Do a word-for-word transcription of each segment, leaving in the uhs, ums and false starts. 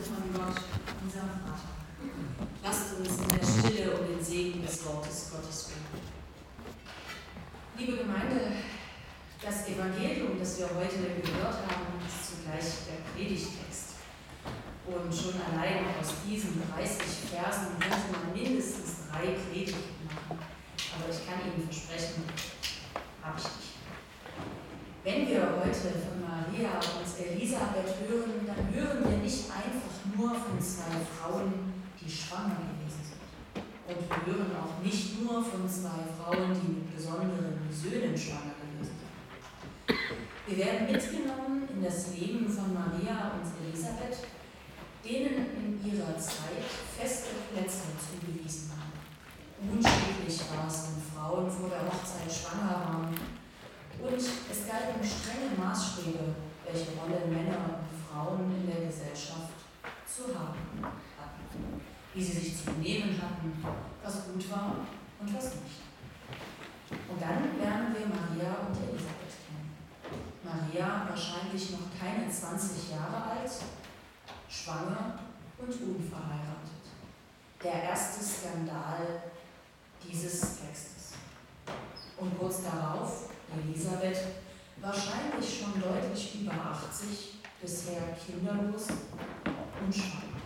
von Gott, unserem Vater. Lasst uns in der Stille um den Segen des Wortes Gottes bitten. Liebe Gemeinde, das Evangelium, das wir heute gehört haben, ist zugleich der Predigttext. Und schon allein aus diesen dreißig Versen könnte man mindestens drei Predigten machen. Aber ich kann Ihnen versprechen, habe ich nicht. Wenn wir heute von Maria und Elisabeth hören, dann hören wir nicht einfach nur von zwei Frauen, die schwanger gewesen sind. Und wir hören auch nicht nur von zwei Frauen, die mit besonderen Söhnen schwanger gewesen sind. Wir werden mitgenommen in das Leben von Maria und Elisabeth, denen in ihrer Zeit feste Plätze zugewiesen waren. Unschicklich war es, wenn Frauen vor der Hochzeit schwanger waren. Und es galten strenge Maßstäbe, welche Rolle Männer und Frauen in der Gesellschaft zu haben hatten. Wie sie sich zu benehmen hatten, was gut war und was nicht. Und dann lernen wir Maria und Elisabeth kennen. Maria wahrscheinlich noch keine zwanzig Jahre alt, schwanger und unverheiratet. Der erste Skandal dieses Textes. Und kurz darauf Elisabeth, wahrscheinlich schon deutlich über achtzig, bisher kinderlos und schwanger.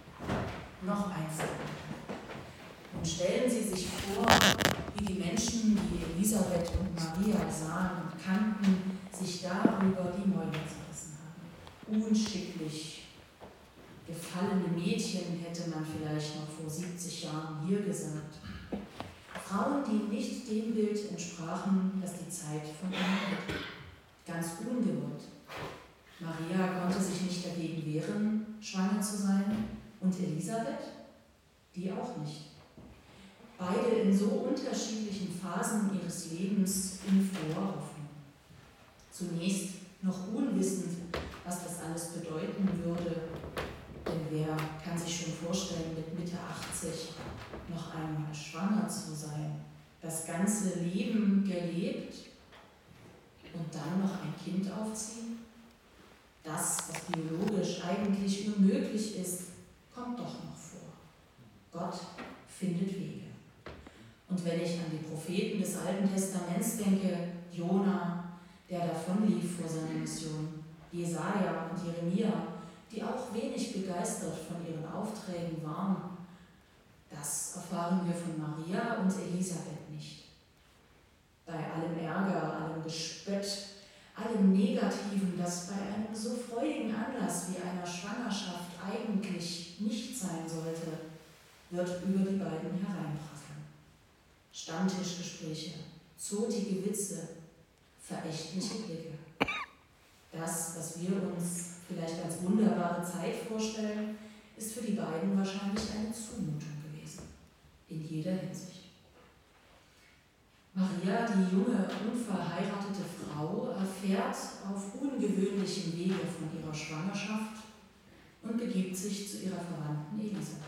Noch ein Skandal. Und stellen Sie sich vor, wie die Menschen, die Elisabeth und Maria sahen und kannten, sich darüber die Mäuler zerrissen haben. Unschicklich gefallene Mädchen, hätte man vielleicht noch vor siebzig Jahren hier gesagt. Frauen, die nicht dem Bild entsprachen, das die Zeit von ihnen hatte. Ganz ungewollt. Maria konnte sich nicht dagegen wehren, schwanger zu sein, und Elisabeth? Die auch nicht. Beide in so unterschiedlichen Phasen ihres Lebens in froher Hoffnung. Zunächst noch unwissend, was das alles bedeuten würde, denn wer kann sich schon vorstellen, mit Mitte achtzig noch einmal schwanger zu sein, das ganze Leben gelebt und dann noch ein Kind aufziehen? Das, was biologisch eigentlich unmöglich ist, kommt doch noch vor. Gott findet Wege. Und wenn ich an die Propheten des Alten Testaments denke, Jona, der davonlief vor seiner Mission, Jesaja und Jeremia, die auch wenig begeistert von ihren Aufträgen waren, das erfahren wir von Maria und Elisabeth nicht. Bei allem Ärger, allem Gespött, allem Negativen, das bei einem so freudigen Anlass wie einer Schwangerschaft eigentlich nicht sein sollte, wird über die beiden hereinprasseln. Stammtischgespräche, zotige Witze, verächtliche Blicke. Das, was wir uns vielleicht als wunderbare Zeit vorstellen, ist für die beiden wahrscheinlich eine Zumutung gewesen, in jeder Hinsicht. Maria, die junge, unverheiratete Frau, erfährt auf ungewöhnlichem Wege von ihrer Schwangerschaft und begibt sich zu ihrer Verwandten Elisabeth.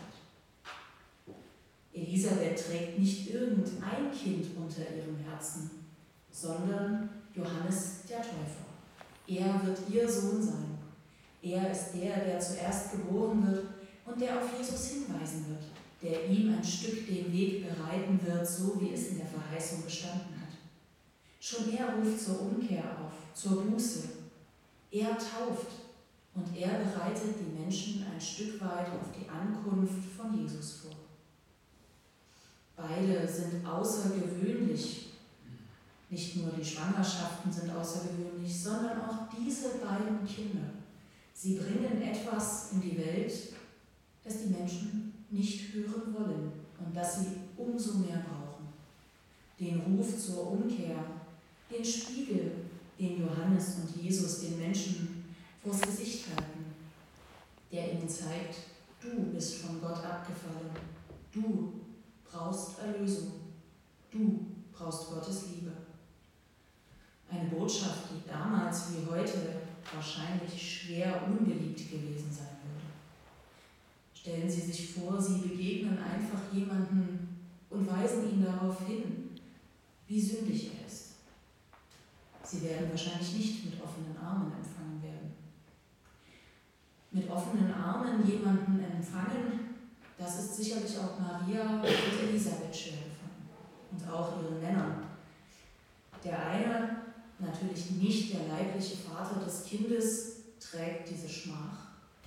Elisabeth trägt nicht irgendein Kind unter ihrem Herzen, sondern Johannes der Täufer. Er wird ihr Sohn sein. Er ist der, der zuerst geboren wird und der auf Jesus hinweisen wird, der ihm ein Stück den Weg bereiten wird, so wie es in der Verheißung gestanden hat. Schon er ruft zur Umkehr auf, zur Buße. Er tauft und er bereitet die Menschen ein Stück weit auf die Ankunft von Jesus vor. Beide sind außergewöhnlich. Nicht nur die Schwangerschaften sind außergewöhnlich, sondern auch diese beiden Kinder. Sie bringen etwas in die Welt, das die Menschen nicht hören wollen und das sie umso mehr brauchen. Den Ruf zur Umkehr, den Spiegel, den Johannes und Jesus den Menschen vors Gesicht halten, der ihnen zeigt, du bist von Gott abgefallen, du brauchst Erlösung, du brauchst Gottes Liebe. Eine Botschaft, die damals wie heute wahrscheinlich schwer unbeliebt gewesen sein würde. Stellen Sie sich vor, Sie begegnen einfach jemanden und weisen ihn darauf hin, wie sündig er ist. Sie werden wahrscheinlich nicht mit offenen Armen empfangen werden. Mit offenen Armen jemanden empfangen, das ist sicherlich auch Maria und Elisabeth schwer gefallen und auch ihren Männern. Der eine, natürlich nicht der leibliche Vater des Kindes, trägt diese Schmach,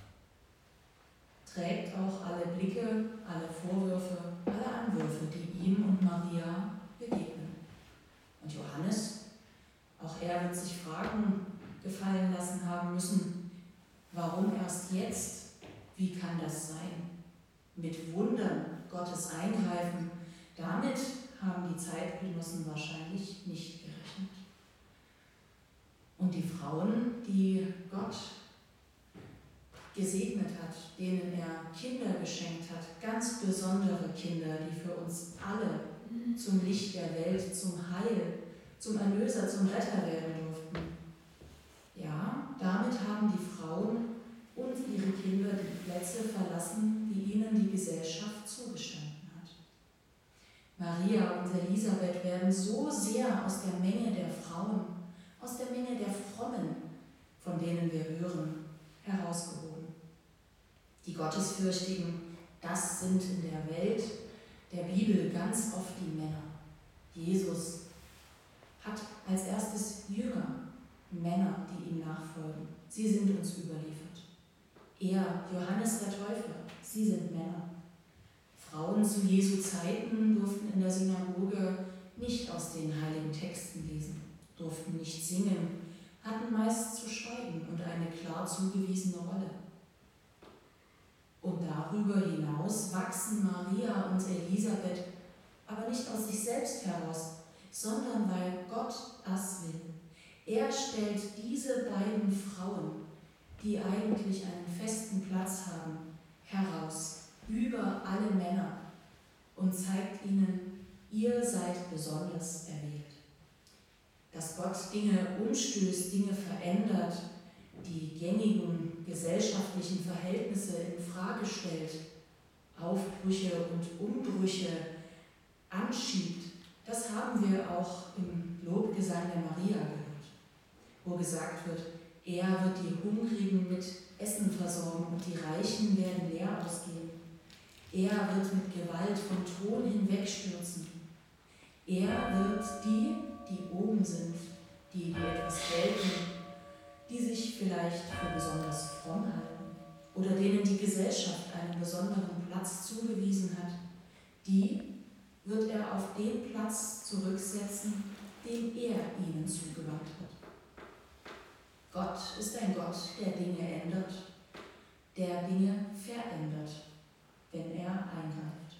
trägt auch alle Blicke, alle Vorwürfe, alle Anwürfe, die ihm und Maria begegnen. Und Johannes, auch er wird sich Fragen gefallen lassen haben müssen, warum erst jetzt? Wie kann das sein? Mit Wundern Gottes Eingreifen, damit haben die Zeitgenossen wahrscheinlich nicht gerechnet. Und die Frauen, die Gott gesegnet hat, denen er Kinder geschenkt hat, ganz besondere Kinder, die für uns alle zum Licht der Welt, zum Heil, zum Erlöser, zum Retter werden durften. Ja, damit haben die Frauen und ihre Kinder die Plätze verlassen, die ihnen die Gesellschaft zugestanden hat. Maria und Elisabeth werden so sehr aus der Menge der Frauen, aus der Menge der Frommen, von denen wir hören, herausgehoben. Die Gottesfürchtigen, das sind in der Welt der Bibel ganz oft die Männer. Jesus hat als erstes Jünger, Männer, die ihm nachfolgen. Sie sind uns überliefert. Er, Johannes der Täufer, sie sind Männer. Frauen zu Jesu Zeiten durften in der Synagoge nicht aus den heiligen Texten lesen, durften nicht singen, hatten meist zu schweigen und eine klar zugewiesene Rolle. Und darüber hinaus wachsen Maria und Elisabeth aber nicht aus sich selbst heraus, sondern weil Gott das will. Er stellt diese beiden Frauen, die eigentlich einen festen Platz haben, heraus, über alle Männer und zeigt ihnen, ihr seid besonders erwählt. Dass Gott Dinge umstößt, Dinge verändert, die gängigen gesellschaftlichen Verhältnisse in Frage stellt, Aufbrüche und Umbrüche anschiebt, das haben wir auch im Lobgesang der Maria gehört, wo gesagt wird, er wird die Hungrigen mit Essen versorgen und die Reichen werden leer ausgehen. Er wird mit Gewalt vom Thron hinwegstürzen. Er wird die, die oben sind, die, die etwas gelten, die sich vielleicht für besonders fromm halten oder denen die Gesellschaft einen besonderen Platz zugewiesen hat, die wird er auf den Platz zurücksetzen, den er ihnen zugewandt hat. Gott ist ein Gott, der Dinge ändert, der Dinge verändert, wenn er eingreift.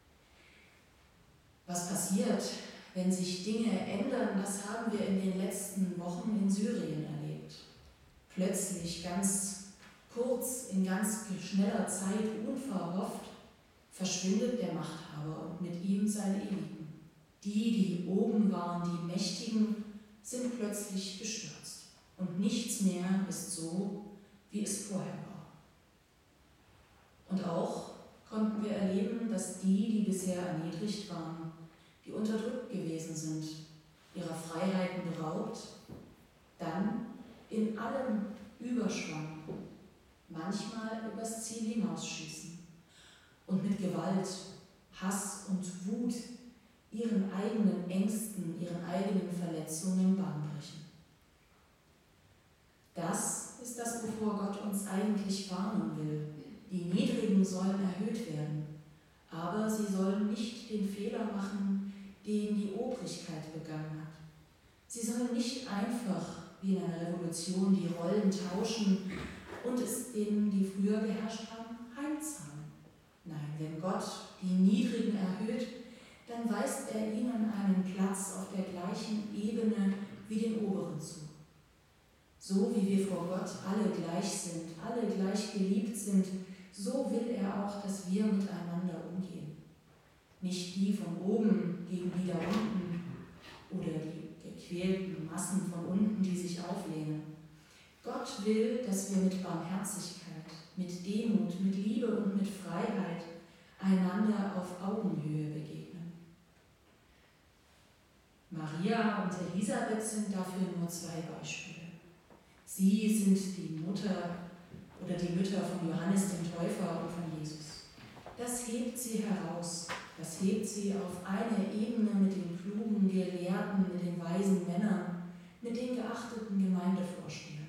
Was passiert, wenn sich Dinge ändern, das haben wir in den letzten Wochen in Syrien erlebt. Plötzlich, ganz kurz, in ganz schneller Zeit, unverhofft, verschwindet der Machthaber und mit ihm seine Eliten. Die, die oben waren, die Mächtigen, sind plötzlich gestürzt. Und nichts mehr ist so, wie es vorher war. Und auch konnten wir erleben, dass die, die bisher erniedrigt waren, die unterdrückt gewesen sind, ihrer Freiheiten beraubt, dann in allem Überschwang, manchmal übers Ziel hinausschießen und mit Gewalt, Hass und Wut ihren eigenen Ängsten, ihren eigenen Verletzungen Bahn brechen. Das ist das, wovor Gott uns eigentlich warnen will. Die Niedrigen sollen erhöht werden, aber sie sollen nicht den Fehler machen, den die Obrigkeit begangen hat. Sie sollen nicht einfach, wie in einer Revolution, die Rollen tauschen und es denen, die früher geherrscht haben, heimzahlen. Nein, wenn Gott die Niedrigen erhöht, dann weist er ihnen einen Platz auf der gleichen Ebene wie den Oberen zu. So wie wir vor Gott alle gleich sind, alle gleich geliebt sind, so will er auch, dass wir miteinander umgehen. Nicht die von oben gegen die da unten oder die gequälten Massen von unten, die sich auflehnen. Gott will, dass wir mit Barmherzigkeit, mit Demut, mit Liebe und mit Freiheit einander auf Augenhöhe begegnen. Maria und Elisabeth sind dafür nur zwei Beispiele. Sie sind die Mutter oder die Mütter von Johannes dem Täufer und von Jesus. Das hebt sie heraus, das hebt sie auf eine Ebene mit den klugen Gelehrten, mit den weisen Männern, mit den geachteten Gemeindevorstehern.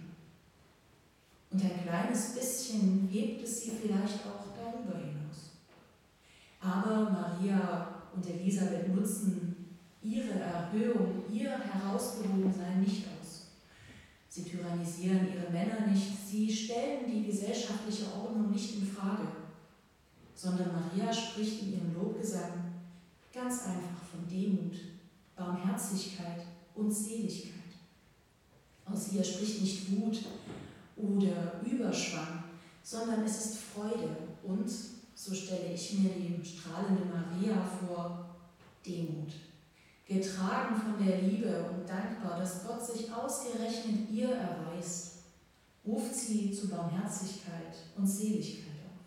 Und ein kleines bisschen hebt es sie vielleicht auch darüber hinaus. Aber Maria und Elisabeth nutzen ihre Erhöhung, ihr Herausgehobensein nicht aus. Sie tyrannisieren ihre Männer nicht, sie stellen die gesellschaftliche Ordnung nicht in Frage, sondern Maria spricht in ihrem Lobgesang ganz einfach von Demut, Barmherzigkeit und Seligkeit. Aus ihr spricht nicht Wut oder Überschwang, sondern es ist Freude und, so stelle ich mir die strahlende Maria vor, Demut. Getragen von der Liebe und dankbar, dass Gott sich ausgerechnet ihr erweist, ruft sie zu Barmherzigkeit und Seligkeit auf.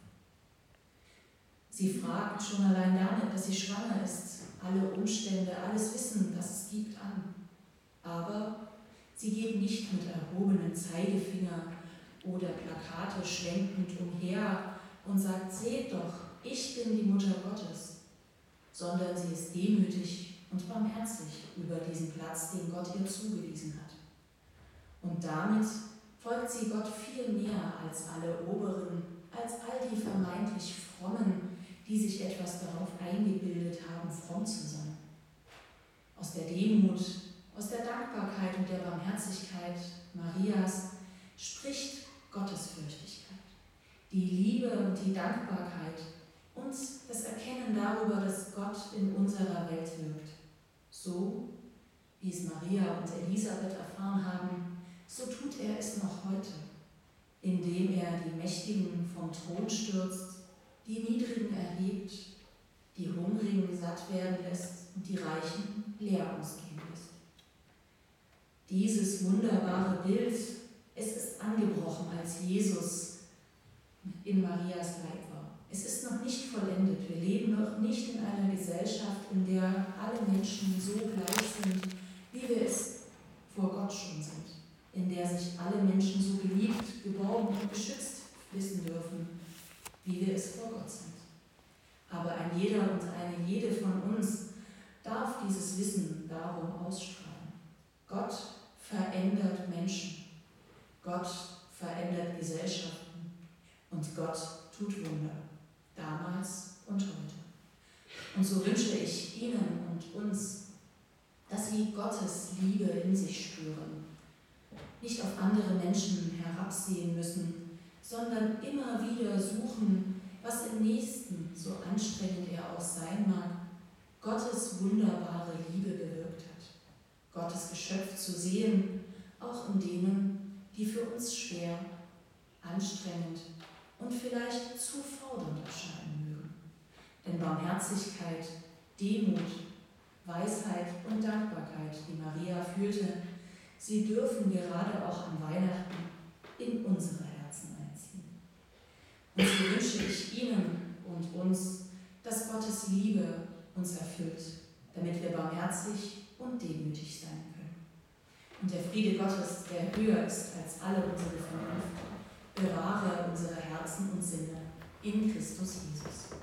Sie fragt schon allein damit, dass sie schwanger ist, alle Umstände, alles Wissen, das es gibt, an. Aber sie geht nicht mit erhobenem Zeigefinger oder Plakate schwenkend umher und sagt, seht doch, ich bin die Mutter Gottes, sondern sie ist demütig und barmherzig über diesen Platz, den Gott ihr zugewiesen hat. Und damit folgt sie Gott viel mehr als alle Oberen, als all die vermeintlich Frommen, die sich etwas darauf eingebildet haben, fromm zu sein. Aus der Demut, aus der Dankbarkeit und der Barmherzigkeit Marias spricht Gottesfürchtigkeit, die Liebe und die Dankbarkeit und das Erkennen darüber, dass Gott in unserer Welt wirkt. So, wie es Maria und Elisabeth erfahren haben, so tut er es noch heute, indem er die Mächtigen vom Thron stürzt, die Niedrigen erhebt, die Hungrigen satt werden lässt und die Reichen leer ausgehen lässt. Dieses wunderbare Bild, es ist angebrochen, als Jesus in Marias Leib war. Es ist noch nicht vollendet. Wir leben noch nicht in einer Gesellschaft, in der alle Menschen so gleich sind, wie wir es vor Gott schon sind. In der sich alle Menschen so geliebt, geborgen und geschützt wissen dürfen, wie wir es vor Gott sind. Aber ein jeder und eine jede von uns darf dieses Wissen darum ausstrahlen. Gott verändert Menschen. Gott verändert Gesellschaften. Und Gott tut Wunder. Damals und heute. Und so wünsche ich Ihnen und uns, dass Sie Gottes Liebe in sich spüren, nicht auf andere Menschen herabsehen müssen, sondern immer wieder suchen, was im Nächsten, so anstrengend er auch sein mag, Gottes wunderbare Liebe bewirkt hat. Gottes Geschöpf zu sehen, auch in denen, die für uns schwer, anstrengend und vielleicht zu fordernd erscheinen mögen. Denn Barmherzigkeit, Demut, Weisheit und Dankbarkeit, die Maria fühlte, sie dürfen gerade auch an Weihnachten in unsere Herzen einziehen. Und so wünsche ich Ihnen und uns, dass Gottes Liebe uns erfüllt, damit wir barmherzig und demütig sein können. Und der Friede Gottes, der höher ist als alle unsere Vernunft, bewahre unsere Herzen und Sinne in Christus Jesus.